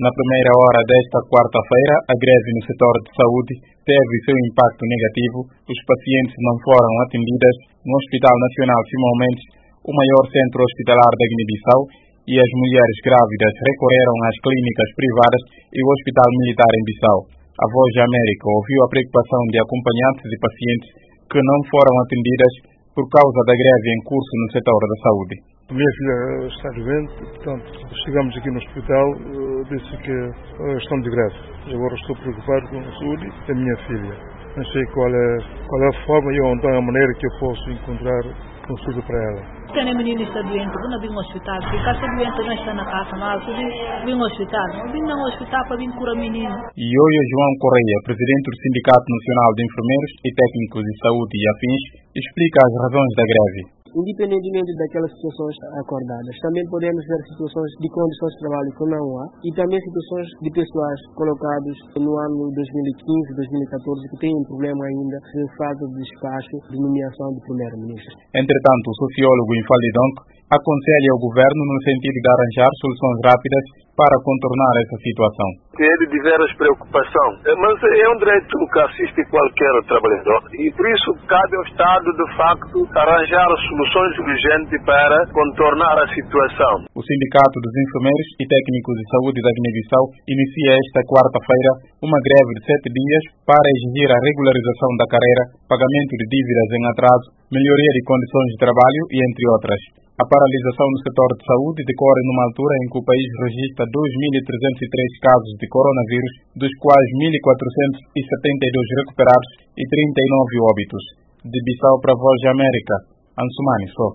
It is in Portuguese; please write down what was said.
Na primeira hora desta quarta-feira, a greve no setor de saúde teve seu impacto negativo. Os pacientes não foram atendidos no Hospital Nacional Simão Mendes, o maior centro hospitalar da Guiné-Bissau, e as mulheres grávidas recorreram às clínicas privadas e o Hospital Militar em Bissau. A Voz da América ouviu a preocupação de acompanhantes e pacientes que não foram atendidas por causa da greve em curso no setor da saúde. Minha filha está doente, portanto, chegamos aqui no hospital, disse que estão de greve. Agora estou preocupado com a saúde da minha filha. Não sei qual é a forma e a maneira que eu posso encontrar consulta para ela. Quando a menina está doente, não vim ao hospital. Se está doente, não está na casa, mas vim ao hospital. Não vim ao hospital para vir curar a menina. Ioio João Correia, presidente do Sindicato Nacional de Enfermeiros e Técnicos de Saúde e afins, explica as razões da greve. Independentemente daquelas situações acordadas, também podemos ver situações de condições de trabalho que não há e também situações de pessoas colocadas no ano 2015, 2014 que têm um problema ainda de falta de despacho de nomeação do primeiro-ministro. Entretanto, o sociólogo Infalidonc aconselha o governo no sentido de arranjar soluções rápidas para contornar essa situação. Ele de veras preocupação, mas é um direito que assiste qualquer trabalhador e por isso cabe ao Estado de facto arranjar soluções urgentes para contornar a situação. O Sindicato dos Enfermeiros e Técnicos de Saúde da Guiné-Bissau inicia esta quarta-feira uma greve de 7 dias para exigir a regularização da carreira, pagamento de dívidas em atraso, melhoria de condições de trabalho e entre outras. A paralisação no setor de saúde decorre numa altura em que o país registra 2.303 casos de coronavírus, dos quais 1.472 recuperados e 39 óbitos. De Bissau para a Voz da América, Ansumani Só.